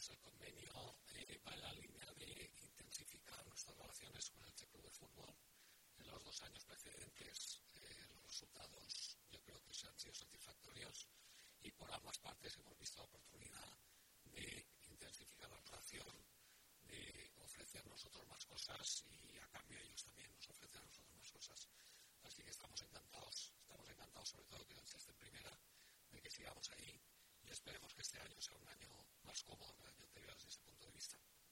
pues el convenio va en la línea de intensificar nuestras relaciones con el Club de Fútbol. En los 2 años precedentes